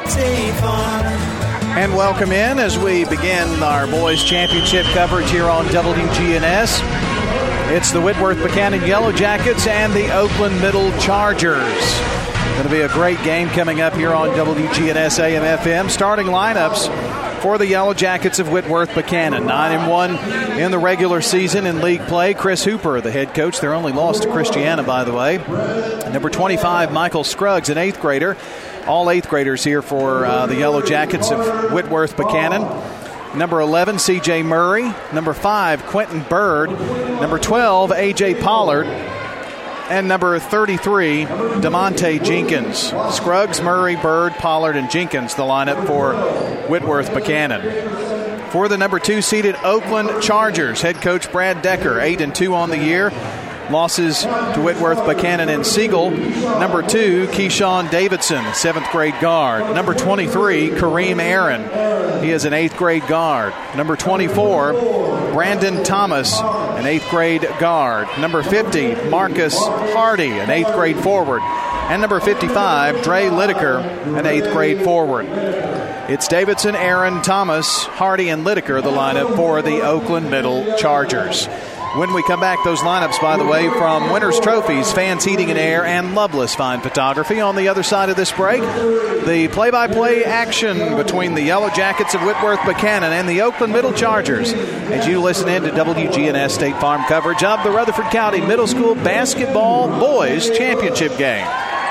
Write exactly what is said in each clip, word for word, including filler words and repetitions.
And welcome in as we begin our boys championship coverage here on W G N S. It's the Whitworth Buchanan Yellow Jackets and the Oakland Middle Chargers. Going to be a great game coming up here on W G N S A M F M. Starting lineups for the Yellow Jackets of Whitworth Buchanan. nine and one in the regular season in league play. Chris Hooper, the head coach. Their only loss to Christiana, by the way. Number twenty-five, Michael Scruggs, an eighth grader. All eighth graders here for uh, the Yellow Jackets of Whitworth Buchanan. Number eleven, C J Murray. Number five, Quentin Bird. Number twelve, A J Pollard. And number thirty-three, DeMonte Jenkins. Scruggs, Murray, Bird, Pollard, and Jenkins, the lineup for Whitworth Buchanan. For the number two seeded Oakland Chargers, head coach Brad Decker, eight and two on the year. Losses to Whitworth Buchanan and Siegel. Number two, Keyshawn Davidson, seventh grade guard. Number twenty-three, Kareem Aaron. He is an eighth grade guard. Number twenty-four, Brandon Thomas, an eighth grade guard. Number fifty, Marcus Hardy, an eighth grade forward. And number fifty-five, Dre Lideker, an eighth grade forward. It's Davidson, Aaron, Thomas, Hardy, and Lideker, the lineup for the Oakland Middle Chargers. When we come back, those lineups, by the way, from Winners Trophies, Fans Heating and Air, and Loveless Fine Photography. On the other side of this break, the play-by-play action between the Yellow Jackets of Whitworth Buchanan and the Oakland Middle Chargers as you listen in to W G N S State Farm coverage of the Rutherford County Middle School Basketball Boys Championship game.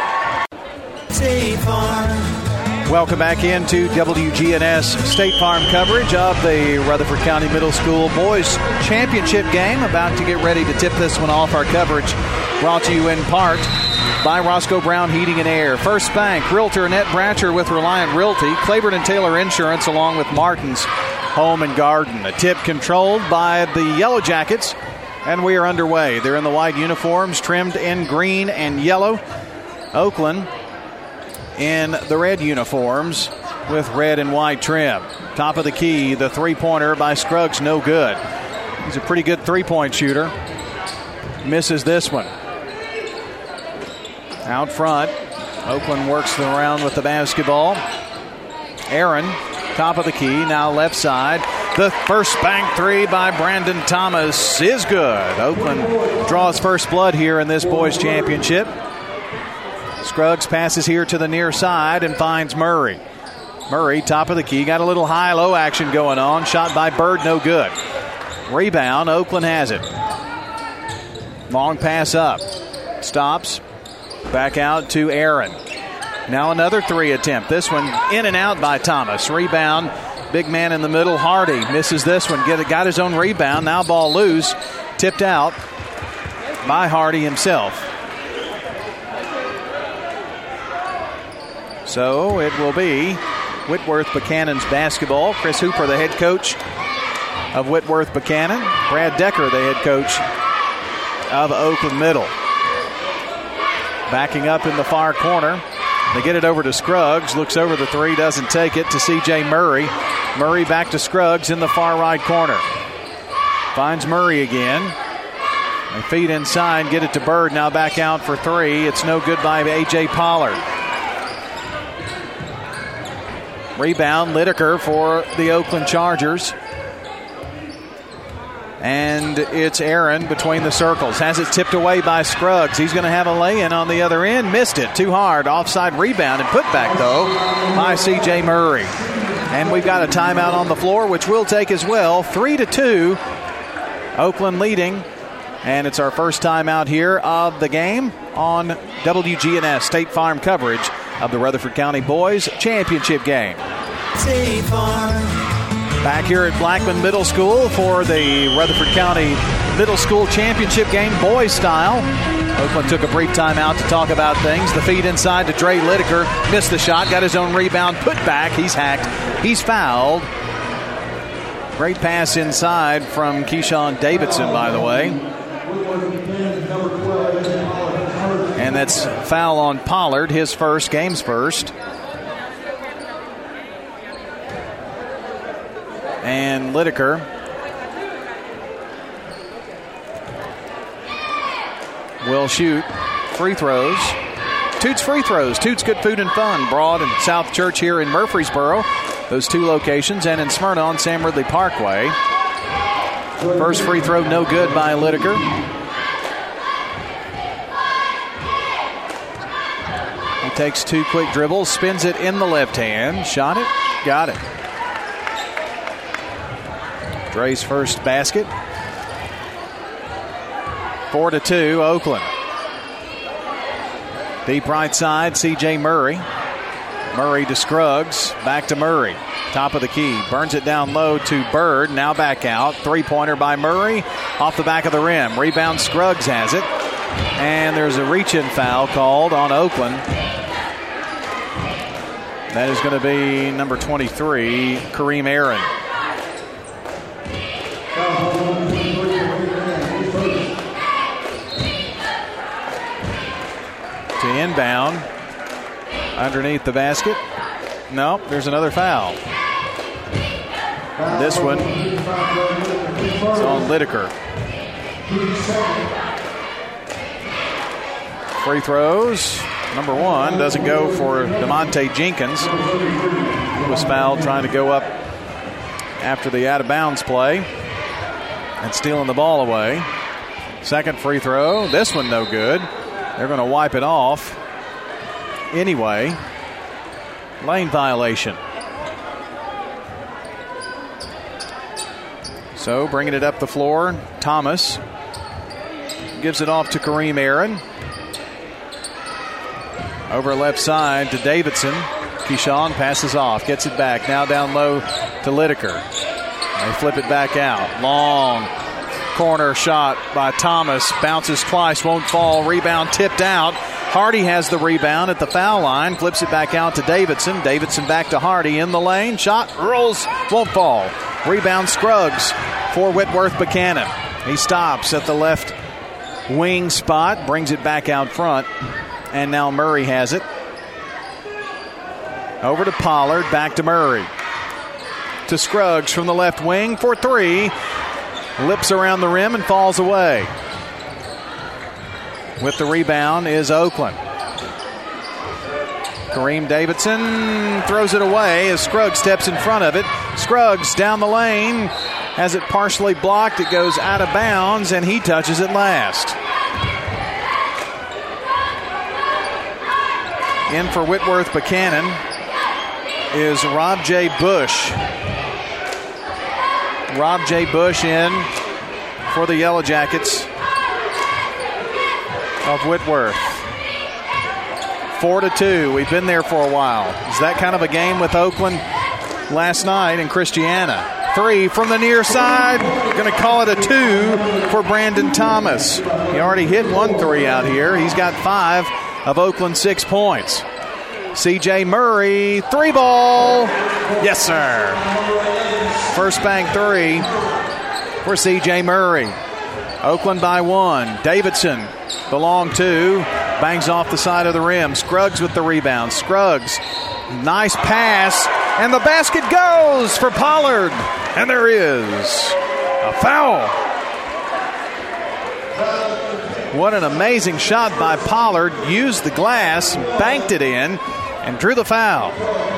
State Farm. Welcome back into W G N S State Farm coverage of the Rutherford County Middle School Boys Championship game. About to get ready to tip this one off. Our coverage brought to you in part by Roscoe Brown Heating and Air, First Bank, Realtor Annette Bratcher with Reliant Realty, Claiborne and Taylor Insurance, along with Martin's Home and Garden. A tip controlled by the Yellow Jackets, and we are underway. They're in the white uniforms, trimmed in green and yellow. Oakland in the red uniforms with red and white trim. Top of the key, the three-pointer by Scruggs, no good. He's a pretty good three-point shooter. Misses this one. Out front, Oakland works around with the basketball. Aaron, top of the key, now left side. The first bank three by Brandon Thomas is good. Oakland draws first blood here in this boys championship. Scruggs passes here to the near side and finds Murray. Murray, top of the key, got a little high-low action going on. Shot by Bird, no good. Rebound, Oakland has it. Long pass up. Stops. Back out to Aaron. Now another three attempt. This one in and out by Thomas. Rebound, big man in the middle, Hardy. Misses this one. Get, got his own rebound. Now ball loose. Tipped out by Hardy himself. So it will be Whitworth Buchanan's basketball. Chris Hooper, the head coach of Whitworth Buchanan. Brad Decker, the head coach of Oakland Middle. Backing up in the far corner. They get it over to Scruggs. Looks over the three, doesn't take it, to C J Murray. Murray back to Scruggs in the far right corner. Finds Murray again. They feed inside, get it to Bird. Now back out for three. It's no good by A J Pollard. Rebound, Lideker for the Oakland Chargers. And it's Aaron between the circles. Has it tipped away by Scruggs. He's going to have a lay-in on the other end. Missed it. Too hard. Offside rebound and put back, though, by C J Murray. And we've got a timeout on the floor, which we'll take as well. Three to two. Oakland leading. And it's our first timeout here of the game on W G N S State Farm coverage of the Rutherford County Boys Championship game. State Farm. Back here at Blackman Middle School for the Rutherford County Middle School Championship game, boys style. Oakland took a brief timeout to talk about things. The feed inside to Dre Lideker. Missed the shot, got his own rebound, put back. He's hacked. He's fouled. Great pass inside from Keyshawn Davidson, by the way. And that's foul on Pollard, his first, game's first. And Lideker will shoot free throws. Toots Free Throws. Toots Good Food and Fun. Broad and South Church here in Murfreesboro. Those two locations. And in Smyrna on Sam Ridley Parkway. First free throw no good by Lideker. He takes two quick dribbles, spins it in the left hand. Shot it. Got it. Dre's first basket. Four to two, Oakland. Deep right side, C J Murray. Murray to Scruggs. Back to Murray. Top of the key. Burns it down low to Bird. Now back out. Three-pointer by Murray. Off the back of the rim. Rebound, Scruggs has it. And there's a reach-in foul called on Oakland. That is going to be number twenty-three, Kareem Aaron. To inbound. Underneath the basket. No, there's another foul. This one is on Lideker. Free throws. Number one doesn't go for DeMonte Jenkins. He was fouled trying to go up after the out-of-bounds play and stealing the ball away. Second free throw. This one no good. They're going to wipe it off anyway. Lane violation. So bringing it up the floor, Thomas gives it off to Kareem Aaron. Over left side to Davidson. Keyshawn passes off, gets it back. Now down low to Lideker. They flip it back out. Long corner shot by Thomas. Bounces twice, won't fall. Rebound tipped out. Hardy has the rebound at the foul line. Flips it back out to Davidson. Davidson back to Hardy in the lane. Shot rolls, won't fall. Rebound Scruggs for Whitworth Buchanan. He stops at the left wing spot. Brings it back out front. And now Murray has it. Over to Pollard. Back to Murray. To Scruggs from the left wing for three. Lips around the rim and falls away. With the rebound is Oakland. Kareem Davidson throws it away as Scruggs steps in front of it. Scruggs down the lane. Has it partially blocked. It goes out of bounds and he touches it last. In for Whitworth Buchanan is Rob J. Bush. Rob J. Bush in for the Yellow Jackets of Whitworth. Four to two. We've been there for a while. Is that kind of a game with Oakland last night in Christiana? Three from the near side. Going to call it a two for Brandon Thomas. He already hit one three out here. He's got five of Oakland's six points. C J Murray, three ball. Yes, sir. First bank three for C J Murray. Oakland by one. Davidson, the long two, bangs off the side of the rim. Scruggs with the rebound. Scruggs, nice pass, and the basket goes for Pollard. And there is a foul. What an amazing shot by Pollard. Used the glass, banked it in, and drew the foul.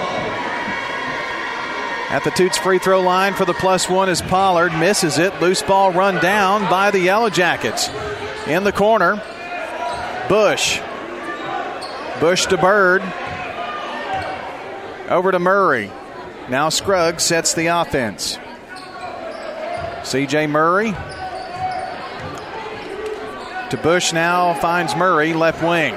At the Toots free throw line for the plus one is Pollard. Misses it. Loose ball run down by the Yellow Jackets. In the corner, Bush. Bush to Bird. Over to Murray. Now Scruggs sets the offense. C J Murray. To Bush now, finds Murray, left wing.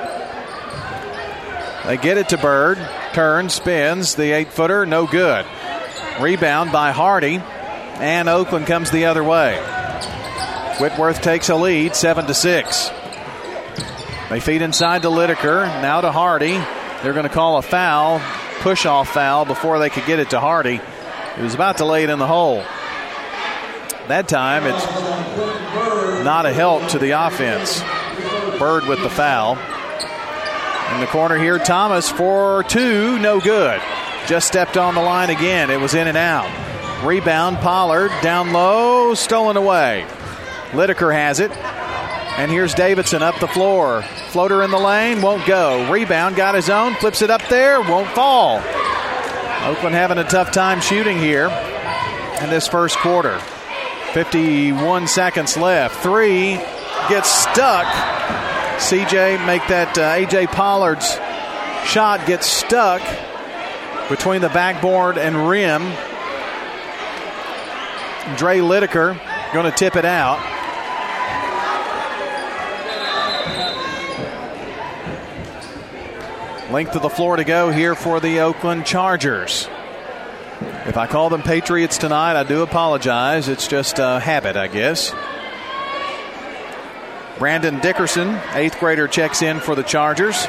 They get it to Bird. Turns, spins, the eight-footer, no good. Rebound by Hardy, and Oakland comes the other way. Whitworth takes a lead, seven to six. They feed inside to Lideker, now to Hardy. They're going to call a foul, push-off foul, before they could get it to Hardy. He was about to lay it in the hole. That time, it's not a help to the offense. Bird with the foul. In the corner here, Thomas for two, no good. Just stepped on the line again. It was in and out. Rebound, Pollard, down low, stolen away. Lideker has it. And here's Davidson up the floor. Floater in the lane, won't go. Rebound, got his own, flips it up there, won't fall. Oakland having a tough time shooting here in this first quarter. fifty-one seconds left. Three gets stuck. C J make that uh, A J Pollard's shot gets stuck between the backboard and rim. Dre Lideker going to tip it out. Length of the floor to go here for the Oakland Chargers. If I call them Patriots tonight, I do apologize. It's just a habit, I guess. Brandon Dickerson, eighth grader, checks in for the Chargers.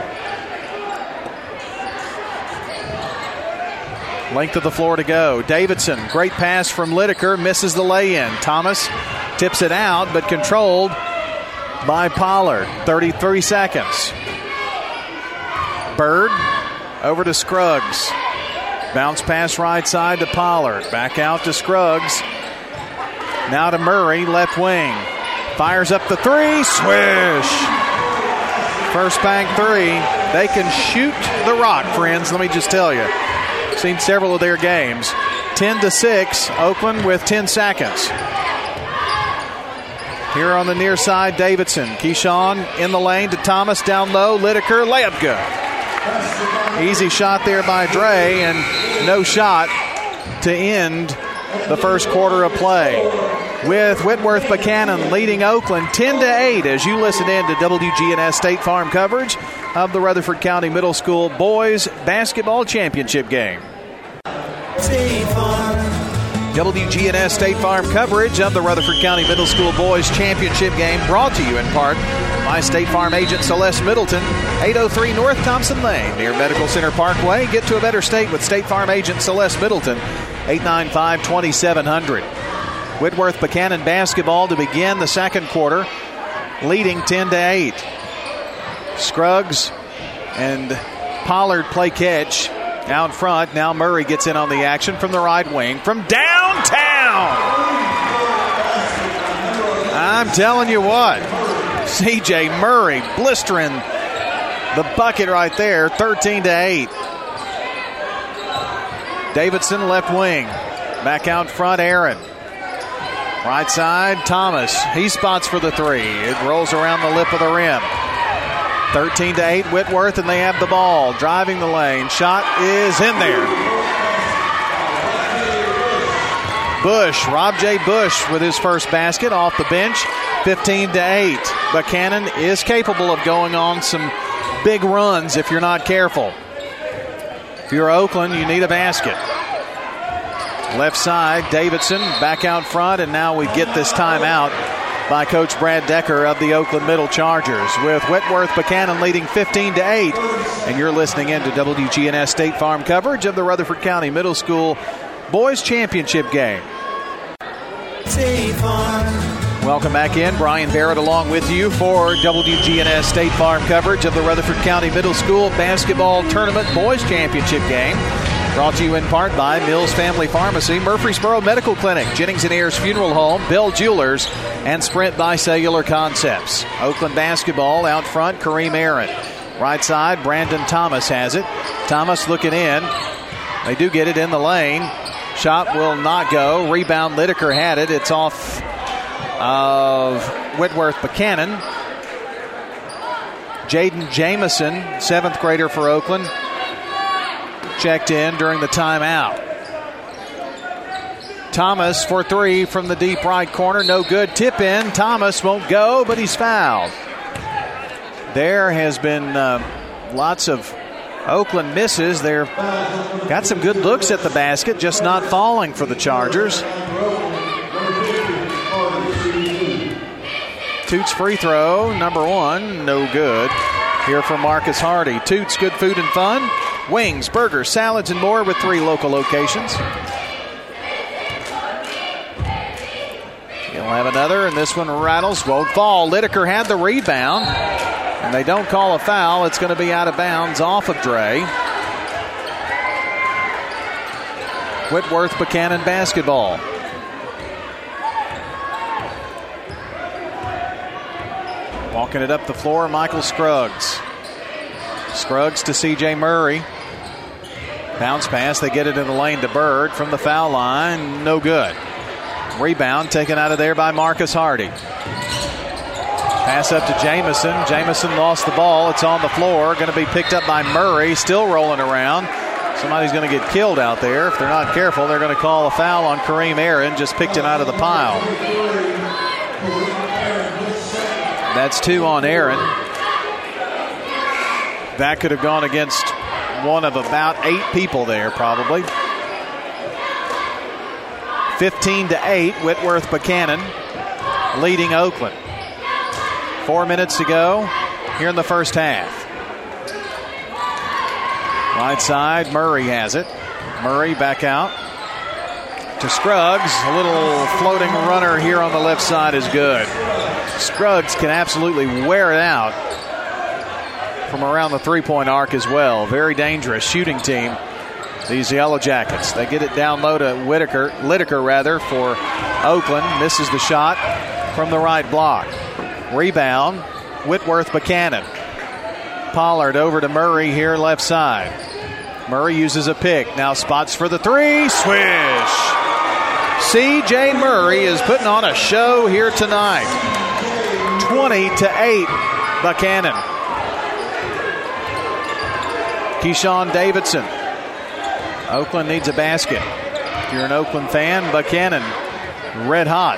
Length of the floor to go. Davidson, great pass from Lideker, misses the lay-in. Thomas tips it out, but controlled by Pollard. thirty-three seconds. Bird over to Scruggs. Bounce pass right side to Pollard. Back out to Scruggs. Now to Murray, left wing. Fires up the three. Swish. First bank three. They can shoot the rock, friends. Let me just tell you. Seen several of their games. ten to six. Oakland with ten seconds. Here on the near side, Davidson. Keyshawn in the lane to Thomas. Down low. Lideker. Layup good. Easy shot there by Dre, and no shot to end the first quarter of play. With Whitworth Buchanan leading Oakland ten to eight as you listen in to W G N S State Farm coverage of the Rutherford County Middle School Boys Basketball Championship game. State Farm. W G N S State Farm coverage of the Rutherford County Middle School Boys Championship game brought to you in part by State Farm agent Celeste Middleton, eight oh three North Thompson Lane near Medical Center Parkway. Get to a better state with State Farm agent Celeste Middleton, eight nine five, two seven zero zero. Whitworth Buchanan basketball to begin the second quarter, leading ten to eight. Scruggs and Pollard play catch out front. Now Murray gets in on the action from the right wing from downtown. I'm telling you what, C J Murray blistering the bucket right there, thirteen to eight. Davidson left wing. Back out front, Aaron. Right side, Thomas. He spots for the three. It rolls around the lip of the rim. thirteen to eight, Whitworth, and they have the ball. Driving the lane. Shot is in there. Bush, Rob J. Bush with his first basket off the bench. fifteen to eight. Buchanan is capable of going on some big runs if you're not careful. If you're Oakland, you need a basket. Left side, Davidson back out front, and now we get this timeout by Coach Brad Decker of the Oakland Middle Chargers, with Whitworth Buchanan leading fifteen to eight. And you're listening in to W G N S State Farm coverage of the Rutherford County Middle School Boys Championship game. State Farm. Welcome back in. Brian Barrett along with you for W G N S State Farm coverage of the Rutherford County Middle School Basketball Tournament Boys Championship game. Brought to you in part by Mills Family Pharmacy, Murfreesboro Medical Clinic, Jennings and Ayers Funeral Home, Bell Jewelers, and Sprint Bicellular Concepts. Oakland basketball out front, Kareem Aaron. Right side, Brandon Thomas has it. Thomas looking in. They do get it in the lane. Shot will not go. Rebound, Lideker had it. It's off of Whitworth Buchanan. Jaden Jamison, seventh grader for Oakland, checked in during the timeout. Thomas for three from the deep right corner. No good. Tip in. Thomas won't go, but he's fouled. There has been uh, lots of Oakland misses. They've got some good looks at the basket, just not falling for the Chargers. Toots free throw, number one, no good. Here from Marcus Hardy. Toots, good food and fun. Wings, burgers, salads, and more with three local locations. He'll have another, and this one rattles, won't fall. Lideker had the rebound, and they don't call a foul. It's going to be out of bounds off of Dre. Whitworth Buchanan basketball. Walking it up the floor, Michael Scruggs. Scruggs to C J Murray. Bounce pass, they get it in the lane to Bird from the foul line. No good. Rebound taken out of there by Marcus Hardy. Pass up to Jamison. Jamison lost the ball. It's on the floor. Going to be picked up by Murray. Still rolling around. Somebody's going to get killed out there. If they're not careful, they're going to call a foul on Kareem Aaron. Just picked it out of the pile. That's two on Aaron. That could have gone against one of about eight people there, probably. fifteen to eight, Whitworth Buchanan leading Oakland. Four minutes to go here in the first half. Right side, Murray has it. Murray back out to Scruggs. A little floating runner here on the left side is good. Scruggs can absolutely wear it out from around the three-point arc as well. Very dangerous shooting team, these Yellow Jackets. They get it down low to Whitaker, Lideker rather, for Oakland. Misses the shot from the right block. Rebound, Whitworth Buchanan. Pollard over to Murray here left side. Murray uses a pick. Now spots for the three. Swish. C J Murray is putting on a show here tonight. twenty to eight, Buchanan. Keyshawn Davidson. Oakland needs a basket. If you're an Oakland fan, Buchanan, red hot.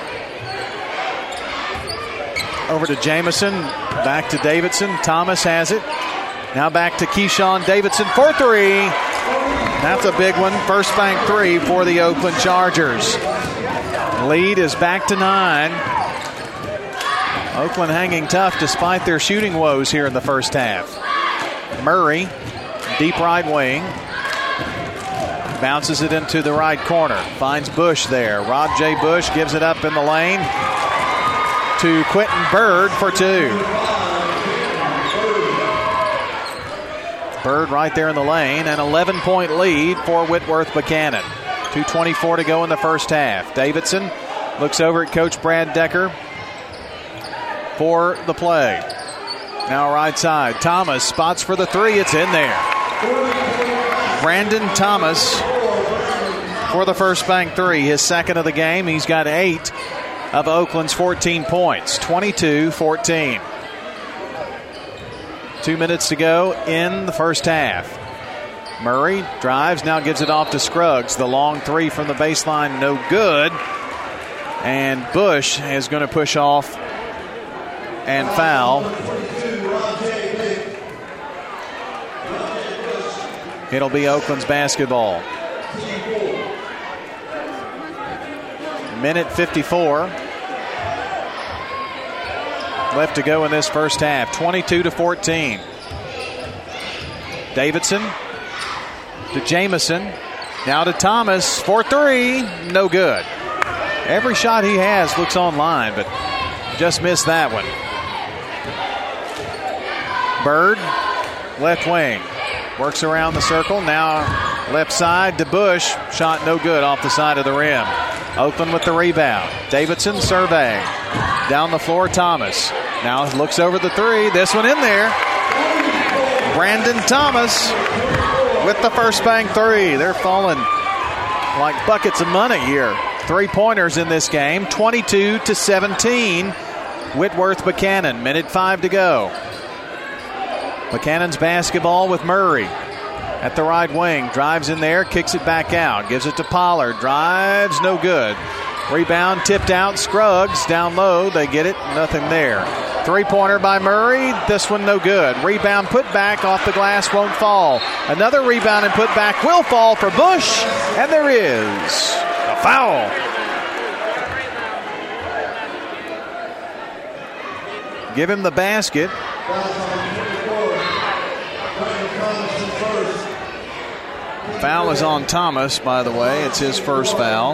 Over to Jamison. Back to Davidson. Thomas has it. Now back to Keyshawn Davidson for three. That's a big one. First bank three for the Oakland Chargers. Lead is back to nine. Oakland hanging tough despite their shooting woes here in the first half. Murray, deep right wing. Bounces it into the right corner. Finds Bush there. Rob J. Bush gives it up in the lane to Quentin Bird for two. Bird right there in the lane. An eleven-point lead for Whitworth Buchanan. two twenty-four to go in the first half. Davidson looks over at Coach Brad Decker for the play. Now right side. Thomas spots for the three. It's in there. Brandon Thomas for the first bank three. His second of the game. He's got eight of Oakland's fourteen points. twenty-two fourteen. Two minutes to go in the first half. Murray drives, now gives it off to Scruggs. The long three from the baseline, no good. And Bush is going to push off and foul. It'll be Oakland's basketball. Minute fifty-four left to go in this first half. twenty-two to fourteen. Davidson to Jamison. Now to Thomas for three. No good. Every shot he has looks online, but just missed that one. Bird, left wing. Works around the circle. Now left side to Bush. Shot no good off the side of the rim. Oakland with the rebound. Davidson surveying. Down the floor, Thomas. Now looks over the three. This one in there. Brandon Thomas with the first bank three. They're falling like buckets of money here. Three-pointers in this game. twenty-two to seventeen. Whitworth Buchanan. Minute five to go. Buchanan's basketball with Murray at the right wing. Drives in there, kicks it back out. Gives it to Pollard. Drives, no good. Rebound tipped out. Scruggs down low. They get it. Nothing there. Three-pointer by Murray. This one no good. Rebound put back off the glass. Won't fall. Another rebound and put back will fall for Bush. And there is a foul. Give him the basket. Foul is on Thomas, by the way. It's his first foul.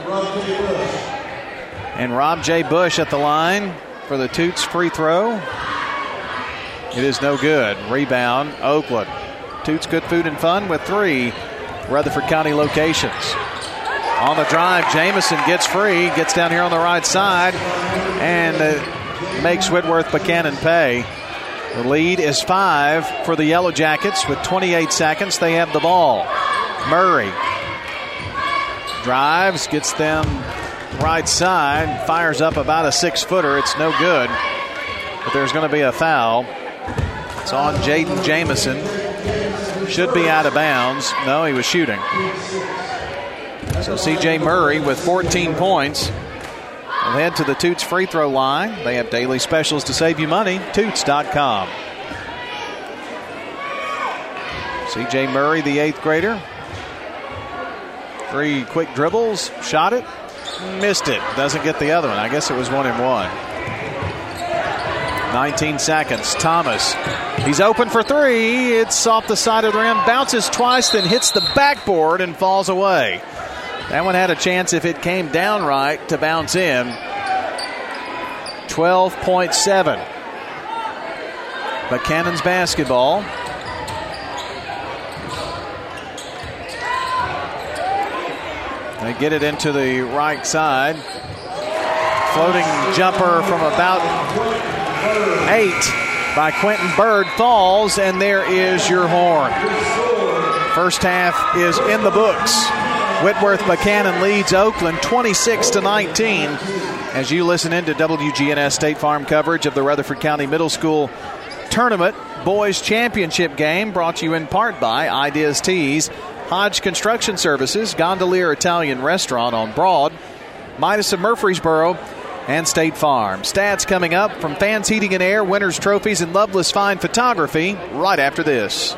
And Rob J. Bush at the line for the Toots free throw. It is no good. Rebound, Oakland. Toots Good Food and Fun with three Rutherford County locations. On the drive, Jamison gets free, gets down here on the right side, and uh, makes Whitworth Buchanan pay. The lead is five for the Yellow Jackets with twenty-eight seconds. They have the ball. Murray drives, gets them right side, fires up about a six-footer. It's no good, but there's going to be a foul. It's on Jaden Jamison. Should be out of bounds. No, he was shooting. So C J Murray with fourteen points will head to the Toots free throw line. They have daily specials to save you money. Toots dot com. C J Murray, the eighth grader. Three quick dribbles, shot it, missed it. Doesn't get the other one. I guess it was one and one. nineteen seconds. Thomas. He's open for three. It's off the side of the rim. Bounces twice, then hits the backboard and falls away. That one had a chance if it came down right to bounce in. twelve point seven. Buchanan's basketball. They get it into the right side. Floating jumper from about eight by Quentin Bird falls, and there is your horn. First half is in the books. Whitworth Buchanan leads Oakland twenty-six to nineteen as you listen into W G N S State Farm coverage of the Rutherford County Middle School Tournament Boys Championship game, brought to you in part by Ideas Tees, Hodge Construction Services, Gondolier Italian Restaurant on Broad, Midas of Murfreesboro, and State Farm. Stats coming up from Fans Heating and Air, Winners Trophies, and Loveless Fine Photography right after this.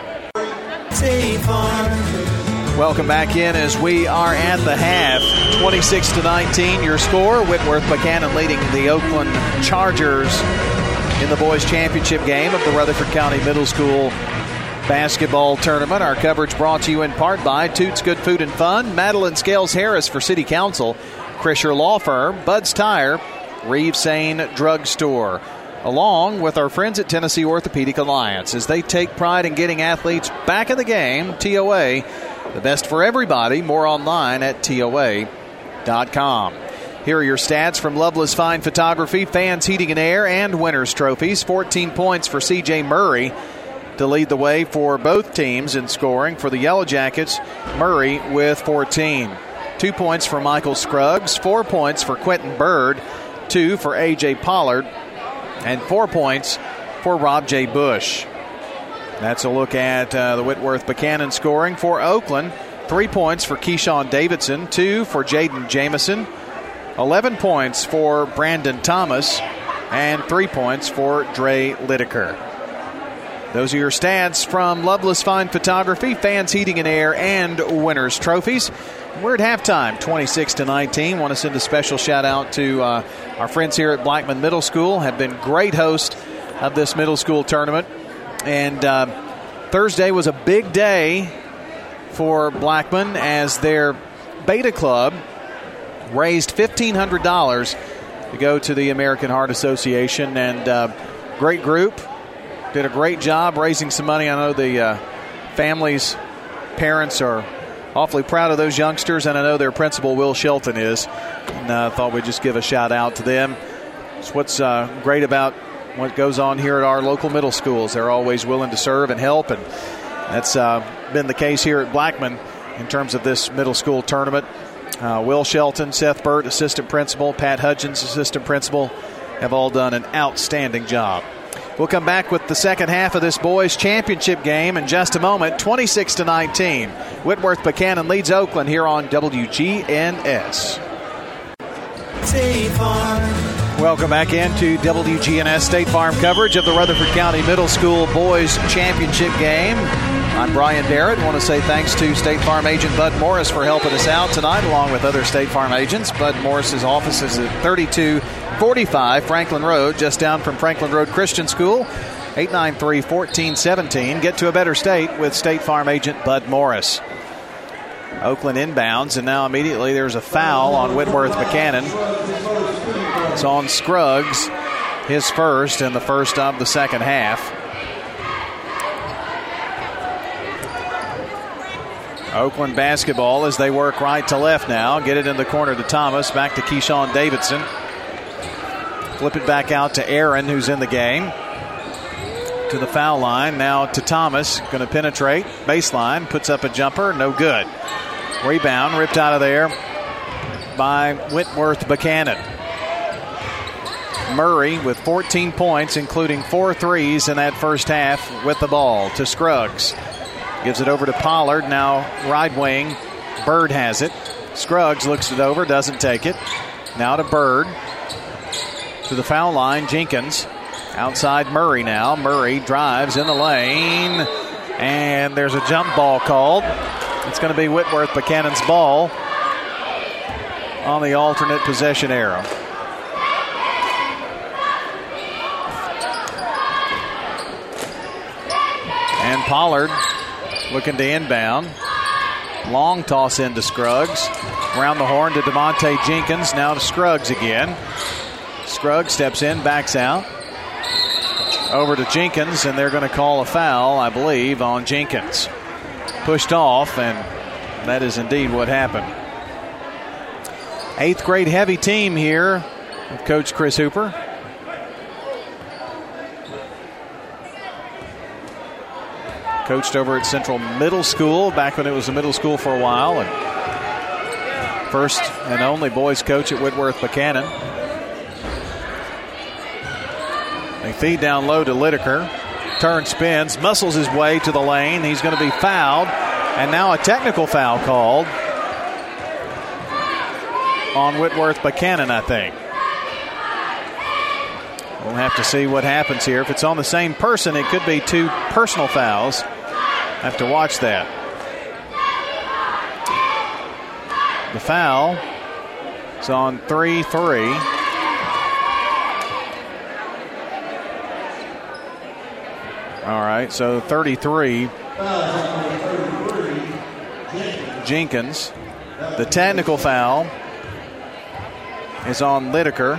State Farm. Welcome back in as we are at the half. twenty-six to nineteen your score. Whitworth Buchanan leading the Oakland Chargers in the boys championship game of the Rutherford County Middle School basketball tournament. Our coverage brought to you in part by Toots Good Food and Fun, Madeline Scales Harris for City Council, Krischer Law Firm, Bud's Tire, Reeve Sane Drug Store, along with our friends at Tennessee Orthopedic Alliance as they take pride in getting athletes back in the game. T O A, the best for everybody. More online at T O A dot com. Here are your stats from Loveless Fine Photography, Fans Heating and Air, and Winners Trophies. fourteen points for C J Murray to lead the way for both teams in scoring. For the Yellow Jackets, Murray with fourteen. Two points for Michael Scruggs, four points for Quentin Bird, two for A J Pollard, and four points for Rob J. Bush. That's a look at uh, the Whitworth Buchanan scoring. For Oakland, three points for Keyshawn Davidson, two for Jaden Jamison, eleven points for Brandon Thomas, and three points for Dre Lideker. Those are your stats from Loveless Fine Photography, Fans Heating and Air, and Winners Trophies. We're at halftime, twenty-six to nineteen. Want to send a special shout out to uh, our friends here at Blackman Middle School. Have been great hosts of this middle school tournament. And uh, Thursday was a big day for Blackman as their Beta Club raised fifteen hundred dollars to go to the American Heart Association. And uh, great group. Did a great job raising some money. I know the uh, families, parents are awfully proud of those youngsters, and I know their principal, Will Shelton, is. And I uh, thought we'd just give a shout out to them. It's what's uh, great about what goes on here at our local middle schools. They're always willing to serve and help, and that's uh, been the case here at Blackman in terms of this middle school tournament. Uh, Will Shelton, Seth Burt, assistant principal, Pat Hudgens, assistant principal, have all done an outstanding job. We'll come back with the second half of this boys championship game in just a moment. twenty-six to nineteen. Whitworth Buchanan leads Oakland here on W G N S. State Farm. Welcome back into W G N S State Farm coverage of the Rutherford County Middle School boys championship game. I'm Brian Barrett. I want to say thanks to State Farm agent Bud Morris for helping us out tonight, along with other State Farm agents. Bud Morris's office is at thirty-two forty-five Franklin Road, just down from Franklin Road Christian School. eight nine three, one four one seven. Get to a better state with State Farm agent Bud Morris. Oakland inbounds, and now immediately there's a foul on Whitworth Buchanan. It's on Scruggs, his first, and the first of the second half. Oakland basketball as they work right to left now. Get it in the corner to Thomas. Back to Keyshawn Davidson. Flip it back out to Aaron, who's in the game. To the foul line. Now to Thomas. Going to penetrate. Baseline. Puts up a jumper. No good. Rebound. Ripped out of there by Whitworth Buchanan. Murray with fourteen points, including four threes in that first half with the ball to Scruggs. Gives it over to Pollard. Now right wing. Bird has it. Scruggs looks it over. Doesn't take it. Now to Bird. To the foul line. Jenkins. Outside Murray now. Murray drives in the lane. And there's a jump ball called. It's going to be Whitworth Buchanan's ball on the alternate possession arrow. And Pollard looking to inbound. Long toss into Scruggs. Around the horn to DeMonte Jenkins. Now to Scruggs again. Scruggs steps in, backs out. Over to Jenkins, and they're going to call a foul, I believe, on Jenkins. Pushed off, and that is indeed what happened. Eighth grade heavy team here with Coach Chris Hooper. Coached over at Central Middle School back when it was a middle school for a while. And first and only boys coach at Whitworth Buchanan. They feed down low to Lideker. Turn spins, muscles his way to the lane. He's going to be fouled. And now a technical foul called on Whitworth Buchanan, I think. We'll have to see what happens here. If it's on the same person, it could be two personal fouls. Have to watch that. The foul is on three three. All right, so thirty-three. Jenkins. The technical foul is on Lideker.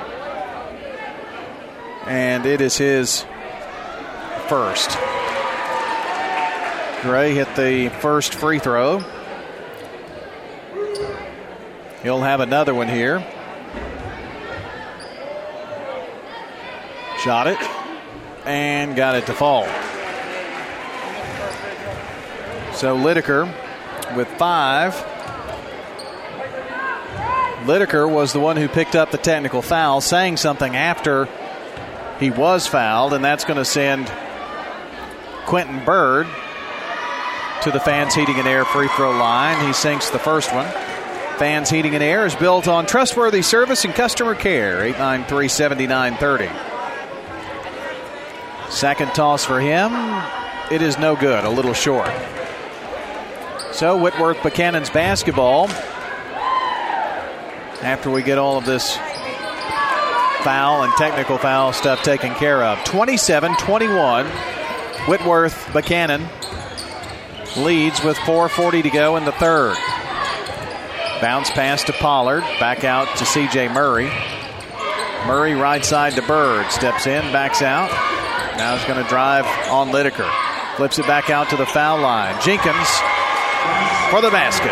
And it is his first. Gray hit the first free throw. He'll have another one here. Shot it. And got it to fall. So Lideker with five. Lideker was the one who picked up the technical foul, saying something after he was fouled, and that's going to send Quentin Bird to the Fans Heating and Air free throw line. He sinks the first one. Fans Heating and Air is built on trustworthy service and customer care. eight nine three, seven nine three zero. Second toss for him. It is no good, a little short. So Whitworth Buchanan's basketball. After we get all of this foul and technical foul stuff taken care of. twenty-seven twenty-one. Whitworth Buchanan leads with four forty to go in the third. Bounce pass to Pollard. Back out to C J Murray. Murray right side to Bird. Steps in, backs out. Now he's going to drive on Lideker. Flips it back out to the foul line. Jenkins for the basket.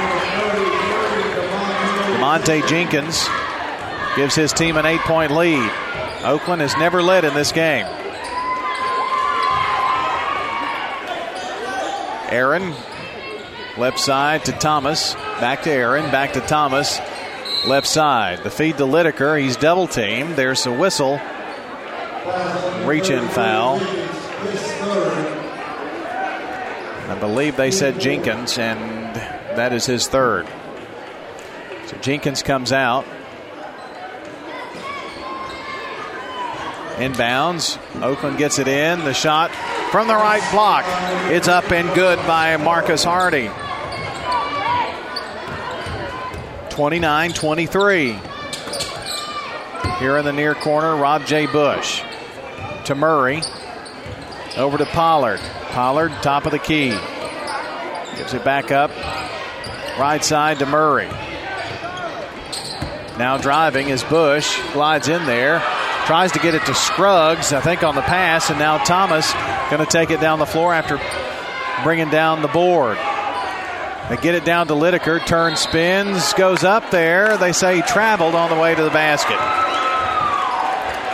DeMonte Jenkins gives his team an eight-point lead. Oakland has never led in this game. Aaron, left side to Thomas. Back to Aaron, back to Thomas. Left side. The feed to Lideker. He's double-teamed. There's a whistle. Reach-in foul. I believe they said Jenkins, and that is his third. So Jenkins comes out. Inbounds. Oakland gets it in. The shot from the right block. It's up and good by Marcus Hardy. twenty-nine twenty-three. Here in the near corner, Rob J. Bush. To Murray. Over to Pollard. Pollard, top of the key. Gives it back up. Right side to Murray. Now driving is Bush. Glides in there. Tries to get it to Scruggs, I think, on the pass. And now Thomas going to take it down the floor after bringing down the board. They get it down to Lideker. Turn, spins, goes up there. They say he traveled on the way to the basket.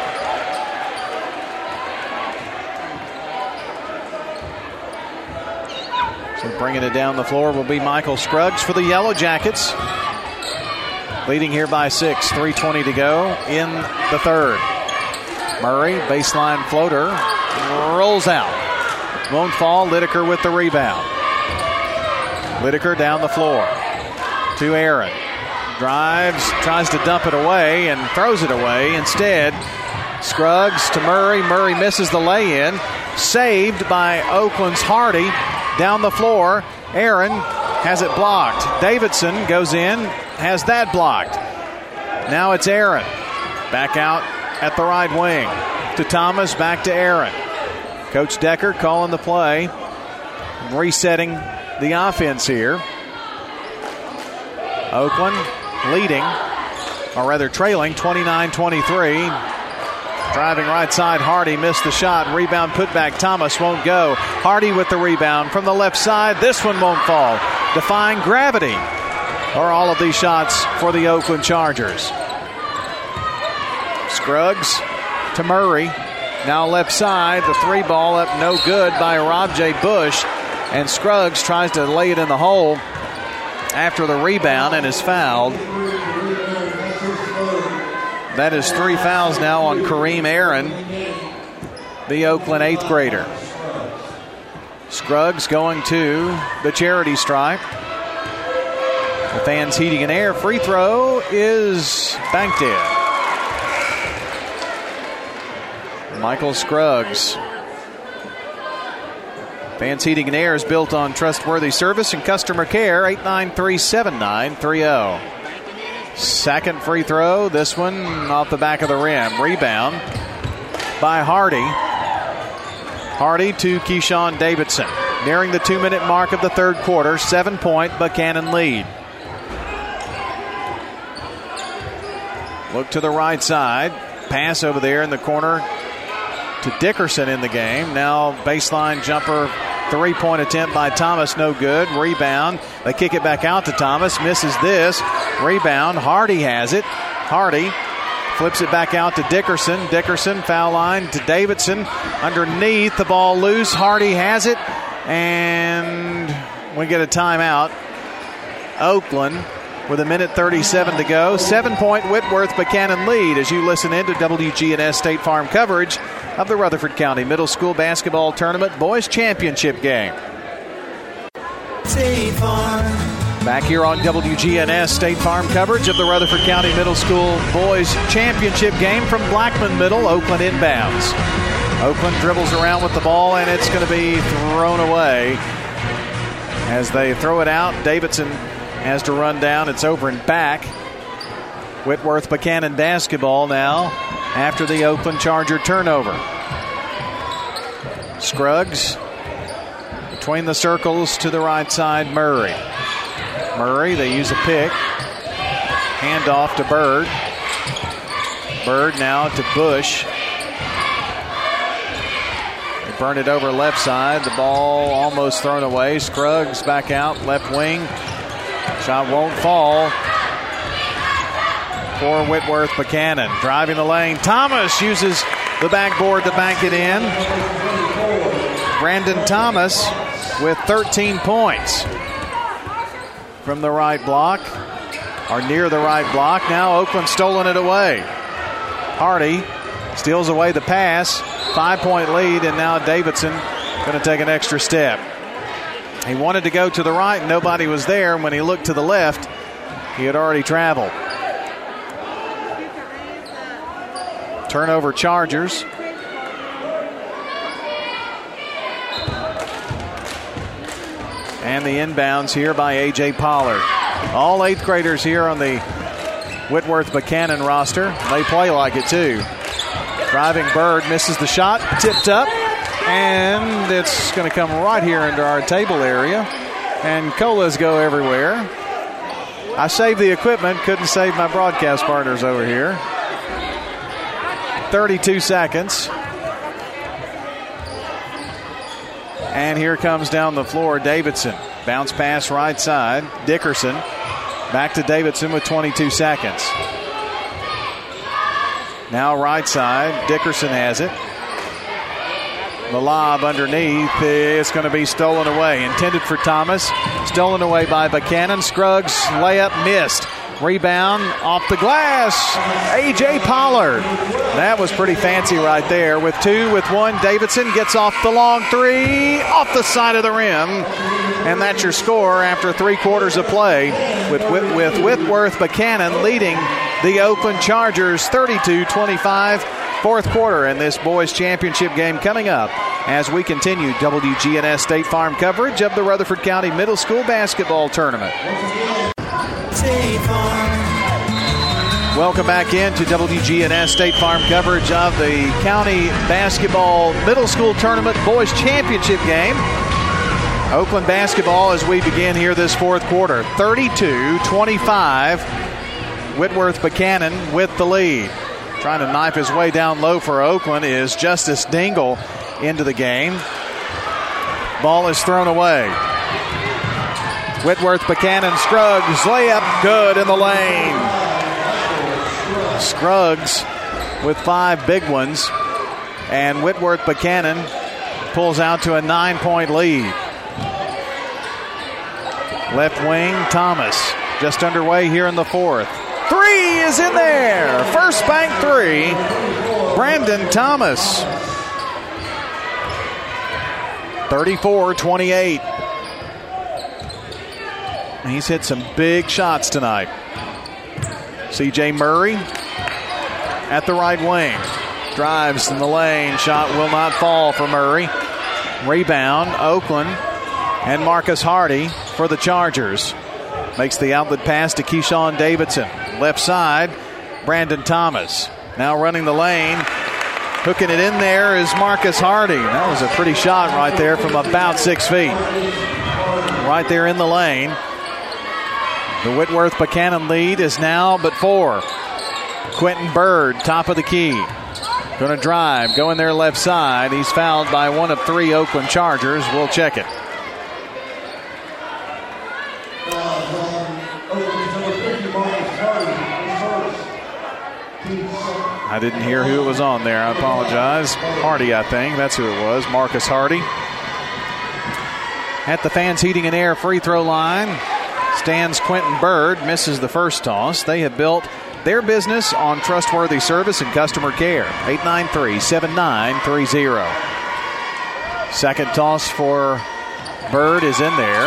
Bringing it down the floor will be Michael Scruggs for the Yellow Jackets. Leading here by six, three twenty to go in the third. Murray, baseline floater, rolls out. Won't fall. Lideker with the rebound. Lideker down the floor to Aaron. Drives, tries to dump it away and throws it away. Instead, Scruggs to Murray. Murray misses the lay-in. Saved by Oakland's Hardy. Down the floor, Aaron has it blocked. Davidson goes in, has that blocked. Now it's Aaron. Back out at the right wing. To Thomas, back to Aaron. Coach Decker calling the play. Resetting the offense here. Oakland leading, or rather trailing, twenty-nine twenty-three. Driving right side, Hardy missed the shot. Rebound put back, Thomas won't go. Hardy with the rebound from the left side. This one won't fall. Defying gravity are all of these shots for the Oakland Chargers. Scruggs to Murray. Now left side, the three ball up no good by Rob J. Bush. And Scruggs tries to lay it in the hole after the rebound and is fouled. That is three fouls now on Kareem Aaron, the Oakland eighth grader. Scruggs going to the charity stripe. The Fans Heating and Air free throw is banked in. Michael Scruggs. Fans Heating and Air is built on trustworthy service and customer care. eight nine three, seven nine three zero. Second free throw, this one off the back of the rim. Rebound by Hardy. Hardy to Keyshawn Davidson. Nearing the two-minute mark of the third quarter. Seven-point Buchanan lead. Look to the right side. Pass over there in the corner to Dickerson in the game. Now baseline jumper. Three-point attempt by Thomas, no good. Rebound. They kick it back out to Thomas. Misses this. Rebound. Hardy has it. Hardy flips it back out to Dickerson. Dickerson, foul line to Davidson. Underneath, the ball loose. Hardy has it. And we get a timeout. Oakland with a minute thirty-seven to go. Seven-point Whitworth Buchanan lead as you listen in to W G N S State Farm coverage of the Rutherford County Middle School Basketball Tournament Boys Championship game. State Farm. Back here on W G N S State Farm coverage of the Rutherford County Middle School Boys Championship game from Blackman Middle. Oakland inbounds. Oakland dribbles around with the ball, and it's going to be thrown away. As they throw it out, Davidson has to run down. It's over and back. Whitworth Buchanan basketball now after the Oakland Charger turnover. Scruggs between the circles to the right side, Murray. Murray, they use a pick. Handoff to Bird. Bird now to Bush. They burn it over left side. The ball almost thrown away. Scruggs back out, left wing. Shot won't fall for Whitworth Buchanan. Driving the lane. Thomas uses the backboard to bank it in. Brandon Thomas with thirteen points from the right block, or near the right block. Now Oakland stolen it away. Hardy steals away the pass. Five-point lead, and now Davidson going to take an extra step. He wanted to go to the right, and nobody was there. When he looked to the left, he had already traveled. Turnover Chargers. And the inbounds here by A J Pollard. All eighth graders here on the Whitworth Buchanan roster. They play like it too. Driving Bird misses the shot, tipped up, and it's going to come right here into our table area. And colas go everywhere. I saved the equipment, couldn't save my broadcast partners over here. thirty-two seconds. And here comes down the floor Davidson. Bounce pass right side. Dickerson. Back to Davidson with twenty-two seconds. Now right side. Dickerson has it. The lob underneath is going to be stolen away. Intended for Thomas. Stolen away by Buchanan. Scruggs layup missed. Rebound off the glass. A J Pollard. That was pretty fancy right there. With two, with one, Davidson gets off the long three. Off the side of the rim. And that's your score after three quarters of play. With, with, with Whitworth Buchanan leading the Oakland Chargers thirty-two twenty-five. Fourth quarter in this boys championship game coming up as we continue W G N S State Farm coverage of the Rutherford County Middle School Basketball Tournament. State Farm. Welcome back into W G N S State Farm coverage of the County Basketball Middle School Tournament Boys Championship game. Oakland basketball as we begin here this fourth quarter. thirty-two twenty-five. Whitworth Buchanan with the lead. Trying to knife his way down low for Oakland is Justice Dingle into the game. Ball is thrown away. Whitworth Buchanan, Scruggs, layup, good in the lane. Scruggs with five big ones. And Whitworth Buchanan pulls out to a nine-point lead. Left wing, Thomas, just underway here in the fourth. Three is in there. First bank three. Brandon Thomas. thirty-four twenty-eight. He's hit some big shots tonight. C J Murray at the right wing. Drives in the lane. Shot will not fall for Murray. Rebound, Oakland. And Marcus Hardy for the Chargers. Makes the outlet pass to Keyshawn Davidson. Left side, Brandon Thomas. Now running the lane. Hooking it in there is Marcus Hardy. That was a pretty shot right there from about six feet. Right there in the lane. The Whitworth Buchanan lead is now but four. Quentin Bird, top of the key. Going to drive, go in there left side. He's fouled by one of three Oakland Chargers. We'll check it. I didn't hear who it was on there. I apologize. Hardy, I think. That's who it was. Marcus Hardy. At the Fans Heating and Air free throw line stands Quentin Bird. Misses the first toss. They have built their business on trustworthy service and customer care. eight nine three, seven nine three zero. Second toss for Bird is in there.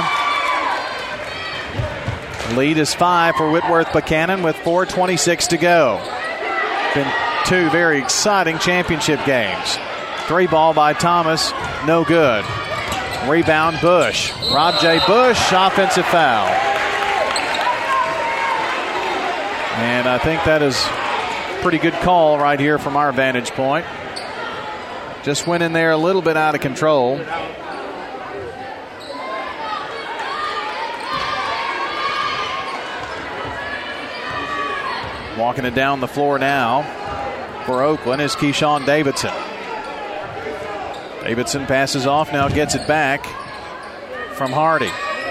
Lead is five for Whitworth Buchanan with four twenty-six to go. Been two very exciting championship games. Three ball by Thomas, no good. Rebound Bush. Rob J. Bush, offensive foul. And I think that is a pretty good call right here from our vantage point. Just went in there a little bit out of control. Walking it down the floor now for Oakland is Keyshawn Davidson. Davidson passes off, now gets it back from Hardy.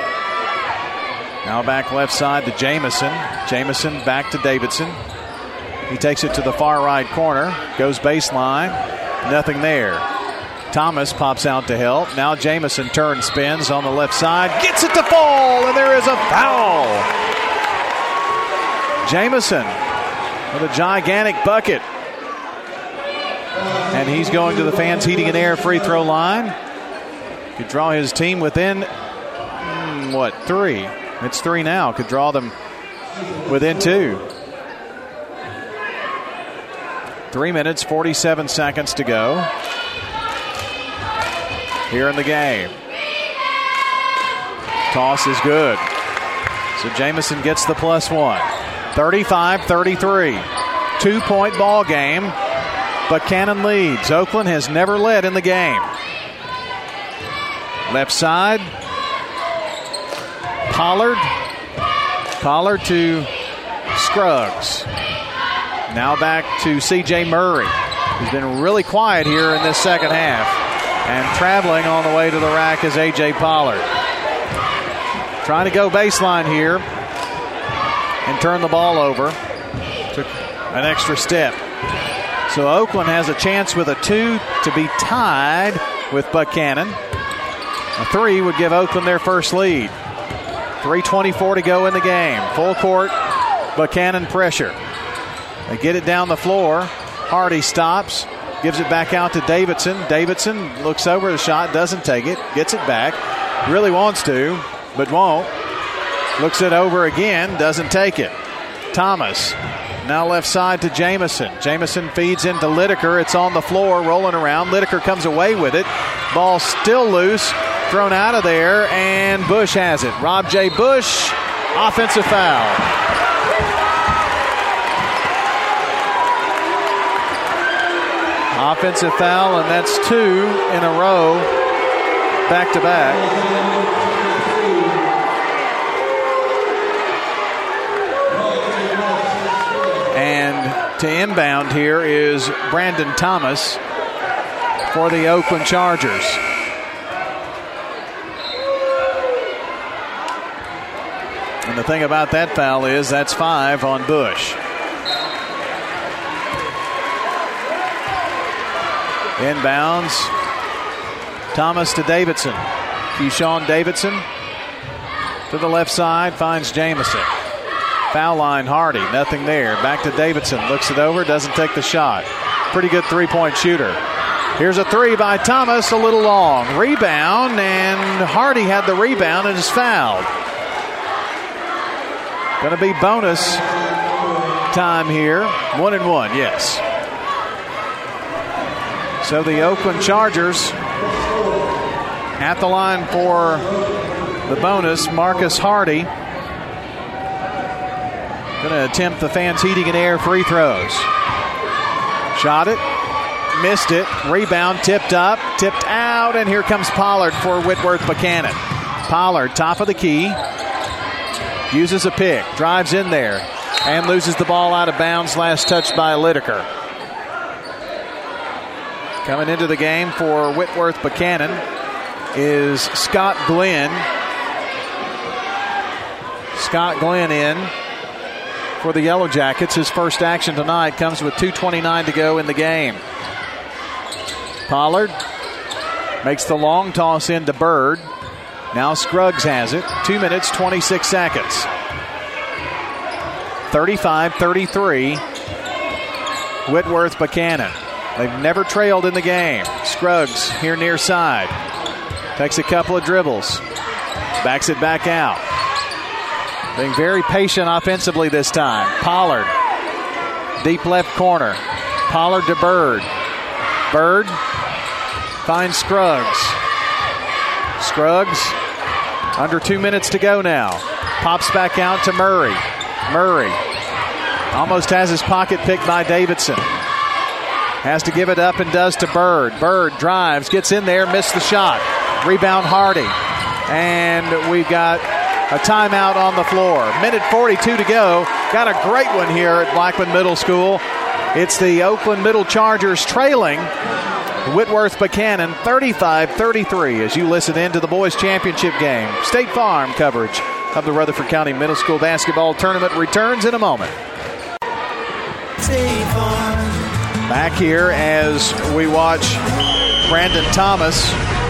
Now back left side to Jamison. Jamison back to Davidson. He takes it to the far right corner, goes baseline, nothing there. Thomas pops out to help. Now Jamison turns, spins on the left side, gets it to fall, and there is a foul. Jamison with a gigantic bucket. And he's going to the Fans Heating and Air free throw line. Could draw his team within, mm, what, three? It's three now. Could draw them within two. Three minutes, forty-seven seconds to go here in the game. Toss is good. So Jamison gets the plus one. thirty-five thirty-three. Two-point ball game. Buchanan leads. Oakland has never led in the game. Left side. Pollard. Pollard to Scruggs. Now back to C J Murray, who's been really quiet here in this second half. And traveling on the way to the rack is A J Pollard. Trying to go baseline here and turn the ball over. Took an extra step. So Oakland has a chance with a two to be tied with Buchanan. A three would give Oakland their first lead. three twenty-four to go in the game. Full court, Buchanan pressure. They get it down the floor. Hardy stops, gives it back out to Davidson. Davidson looks over the shot, doesn't take it, gets it back. Really wants to, but won't. Looks it over again, doesn't take it. Thomas, now left side to Jamison. Jamison feeds into Lideker. It's on the floor, rolling around. Lideker comes away with it. Ball still loose, thrown out of there, and Bush has it. Rob J. Bush, offensive foul. Offensive foul, and that's two in a row, back to back. And to inbound here is Brandon Thomas for the Oakland Chargers. And the thing about that foul is that's five on Bush. Inbounds, Thomas to Davidson. Keyshawn Davidson to the left side, finds Jamison. Foul line, Hardy, nothing there. Back to Davidson, looks it over, doesn't take the shot. Pretty good three-point shooter. Here's a three by Thomas, a little long. Rebound, and Hardy had the rebound and is fouled. Going to be bonus time here. One and one, yes. So the Oakland Chargers at the line for the bonus. Marcus Hardy going to attempt the fans' heating and air free throws. Shot it, missed it, rebound, tipped up, tipped out, and here comes Pollard for Whitworth Buchanan. Pollard, top of the key, uses a pick, drives in there, and loses the ball out of bounds. Last touch by Lideker. Coming into the game for Whitworth Buchanan is Scott Glenn. Scott Glenn in for the Yellow Jackets. His first action tonight comes with two twenty-nine to go in the game. Pollard makes the long toss into Bird. Now Scruggs has it. Two minutes, twenty-six seconds. thirty-five thirty-three. Whitworth Buchanan. They've never trailed in the game. Scruggs here near side. Takes a couple of dribbles. Backs it back out. Being very patient offensively this time. Pollard. Deep left corner. Pollard to Bird. Bird finds Scruggs. Scruggs under two minutes to go now. Pops back out to Murray. Murray almost has his pocket picked by Davidson. Has to give it up and does to Bird. Bird drives, gets in there, missed the shot. Rebound Hardy. And we've got a timeout on the floor. Minute forty-two to go. Got a great one here at Blackman Middle School. It's the Oakland Middle Chargers trailing Whitworth Buchanan thirty-five thirty-three as you listen in to the boys championship game. State Farm coverage of the Rutherford County Middle School basketball tournament returns in a moment. State Farm. Back here as we watch Brandon Thomas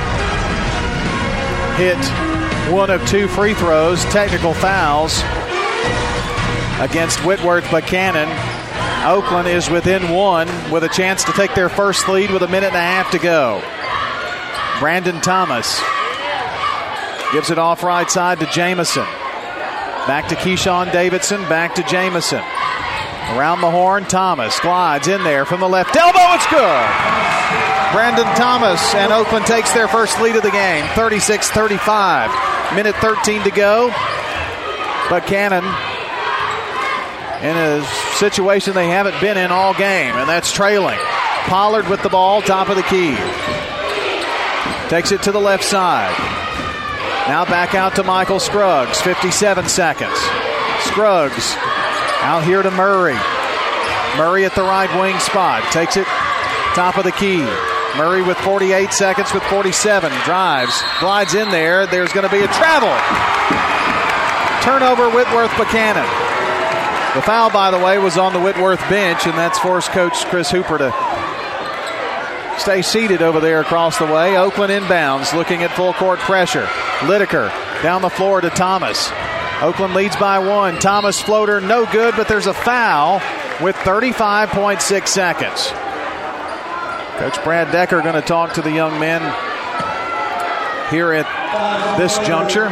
hit one of two free throws, technical fouls against Whitworth Buchanan. Oakland is within one with a chance to take their first lead with a minute and a half to go. Brandon Thomas gives it off right side to Jamison. Back to Keyshawn Davidson, back to Jamison. Around the horn, Thomas glides in there from the left elbow. It's good. Brandon Thomas, and Oakland takes their first lead of the game, thirty-six thirty-five. Minute thirteen to go. Buchanan in a situation they haven't been in all game, and that's trailing. Pollard with the ball, top of the key. Takes it to the left side. Now back out to Michael Scruggs, fifty-seven seconds. Scruggs out here to Murray. Murray at the right wing spot. Takes it top of the key. Murray with forty-eight seconds with forty-seven. Drives. Glides in there. There's going to be a travel. Turnover, Whitworth Buchanan. The foul, by the way, was on the Whitworth bench, and that's forced Coach Chris Hooper to stay seated over there across the way. Oakland inbounds, looking at full court pressure. Lideker down the floor to Thomas. Oakland leads by one. Thomas floater, no good, but there's a foul with thirty-five point six seconds. Coach Brad Decker going to talk to the young men here at this juncture.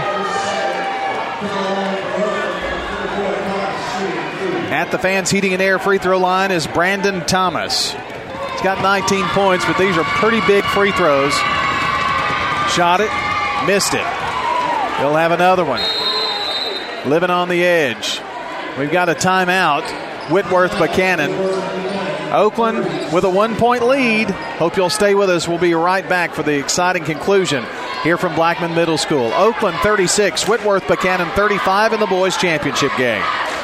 At the Fans Heating and Air free throw line is Brandon Thomas. He's got nineteen points, but these are pretty big free throws. Shot it, missed it. He'll have another one. Living on the edge. We've got a timeout. Whitworth Buchanan. Oakland with a one-point lead. Hope you'll stay with us. We'll be right back for the exciting conclusion here from Blackman Middle School. Oakland thirty-six, Whitworth Buchanan thirty-five in the boys championship game.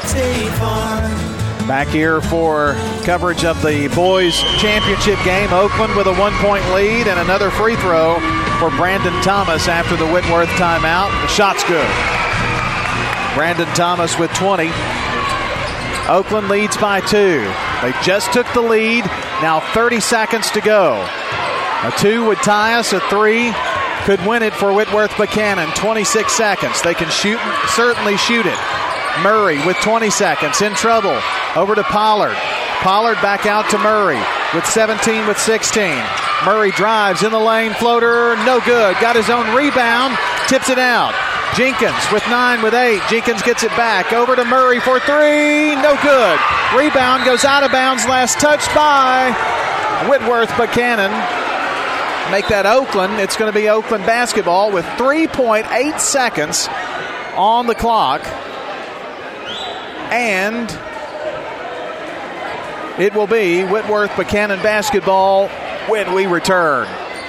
Back here for coverage of the boys championship game. Oakland with a one-point lead and another free throw for Brandon Thomas after the Whitworth timeout. The shot's good. Brandon Thomas with twenty. Oakland leads by two. They just took the lead. Now thirty seconds to go. A two would tie us. A three could win it for Whitworth Buchanan. twenty-six seconds. They can shoot, certainly shoot it. Murray with twenty seconds. In trouble. Over to Pollard. Pollard back out to Murray with seventeen with sixteen. Murray drives in the lane. Floater, no good. Got his own rebound. Tips it out. Jenkins with nine with eight. Jenkins gets it back. Over to Murray for three. No good. Rebound goes out of bounds. Last touch by Whitworth Buchanan. Make that Oakland. It's going to be Oakland basketball with three point eight seconds on the clock. And it will be Whitworth Buchanan basketball when we return.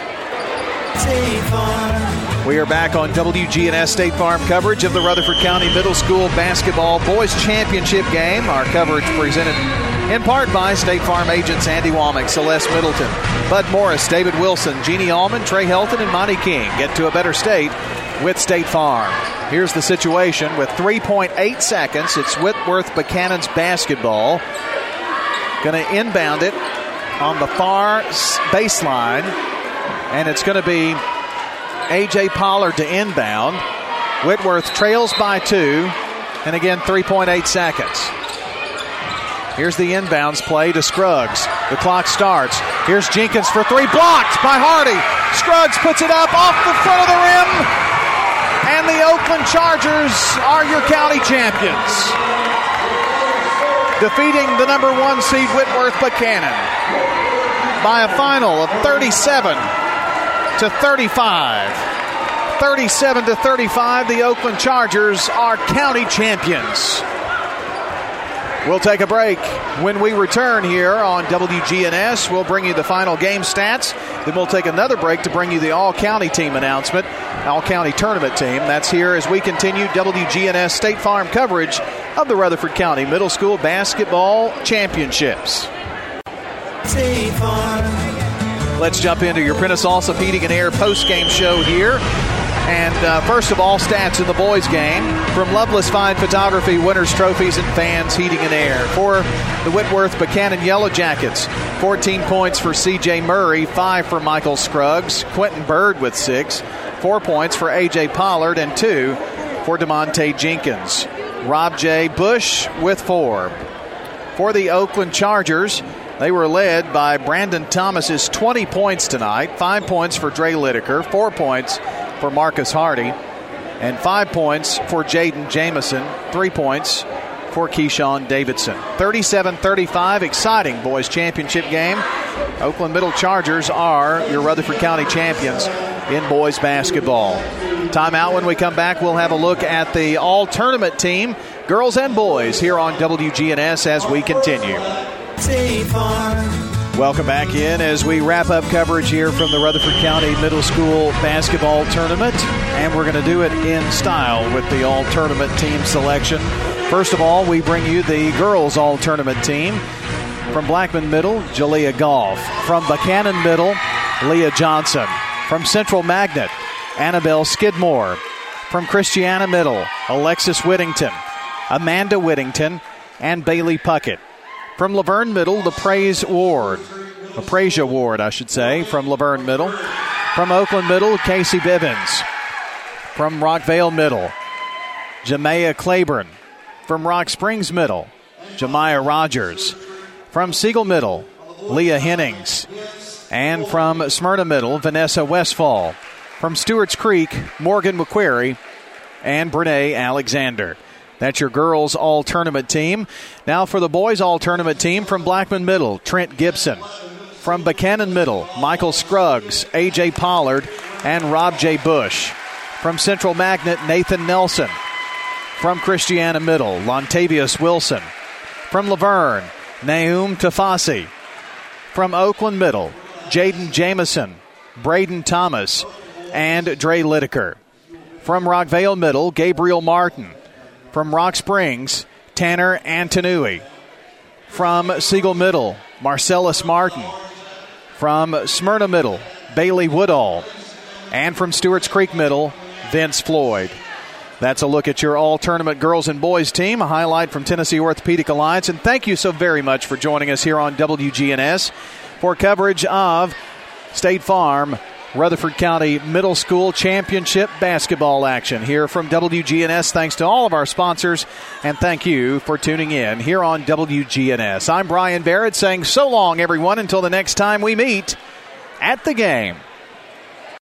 We are back on W G N S State Farm coverage of the Rutherford County Middle School basketball boys championship game. Our coverage presented in part by State Farm agents Andy Womack, Celeste Middleton, Bud Morris, David Wilson, Jeannie Allman, Trey Helton, and Monty King. Get to a better state with State Farm. Here's the situation with three point eight seconds. It's Whitworth Buchanan's basketball. Going to inbound it on the far baseline, and it's going to be A J Pollard to inbound. Whitworth trails by two, and again, three point eight seconds. Here's the inbounds play to Scruggs. The clock starts. Here's Jenkins for three, blocked by Hardy. Scruggs puts it up off the front of the rim, and the Oakland Chargers are your county champions, defeating the number one seed Whitworth Buchanan by a final of thirty-seven to thirty-five. thirty-seven to thirty-five, the Oakland Chargers are county champions. We'll take a break. When we return here on W G N S, we'll bring you the final game stats. Then we'll take another break to bring you the all-county team announcement, all-county tournament team. That's here as we continue W G N S State Farm coverage of the Rutherford County Middle School Basketball Championships. State Farm. Let's jump into your Prentice Allsup Heating and Air post-game show here. And uh, first of all, stats in the boys' game from Loveless Fine Photography, Winners Trophies, and Fans Heating and Air. For the Whitworth Buchanan Yellow Jackets, fourteen points for C J Murray, five for Michael Scruggs, Quentin Bird with six, four points for A J Pollard, and two for DeMonte Jenkins. Rob J. Bush with four. For the Oakland Chargers, they were led by Brandon Thomas's twenty points tonight, five points for Dre Lideker, four points for Marcus Hardy, and five points for Jaden Jamison, three points for Keyshawn Davidson. thirty-seven thirty-five, exciting boys championship game. Oakland Middle Chargers are your Rutherford County champions in boys basketball. Timeout. When we come back, we'll have a look at the all-tournament team, girls and boys, here on W G N S as we continue. Welcome back in as we wrap up coverage here from the Rutherford County Middle School Basketball Tournament. And we're going to do it in style with the all-tournament team selection. First of all, we bring you the girls all-tournament team. From Blackman Middle, Jalea Goff. From Buchanan Middle, Leah Johnson. From Central Magnet, Annabelle Skidmore. From Christiana Middle, Alexis Whittington, Amanda Whittington, and Bailey Puckett. From Laverne Middle, the Praise Ward. Apprasia Award, I should say, from Laverne Middle. From Oakland Middle, Casey Bivens. From Rockvale Middle, Jamea Claiborne. From Rock Springs Middle, Jemiah Rogers. From Siegel Middle, Leah Hennings. And from Smyrna Middle, Vanessa Westfall. From Stewart's Creek, Morgan McQuarrie and Brene Alexander. That's your girls' all-tournament team. Now for the boys' all-tournament team from Blackman Middle, Trent Gibson. From Buchanan Middle, Michael Scruggs, A J Pollard, and Rob J. Bush. From Central Magnet, Nathan Nelson. From Christiana Middle, Lontavius Wilson. From Laverne, Nahum Tafasi. From Oakland Middle, Jaden Jamison, Braden Thomas, and Dre Lideker. From Rockvale Middle, Gabriel Martin. From Rock Springs, Tanner Antonui. From Siegel Middle, Marcellus Martin. From Smyrna Middle, Bailey Woodall. And from Stewart's Creek Middle, Vince Floyd. That's a look at your all-tournament girls and boys team, a highlight from Tennessee Orthopedic Alliance. And thank you so very much for joining us here on W G N S for coverage of State Farm Rutherford County Middle School Championship basketball action here from W G N S. Thanks to all of our sponsors, and thank you for tuning in here on W G N S. I'm Brian Barrett saying so long, everyone, until the next time we meet at the game.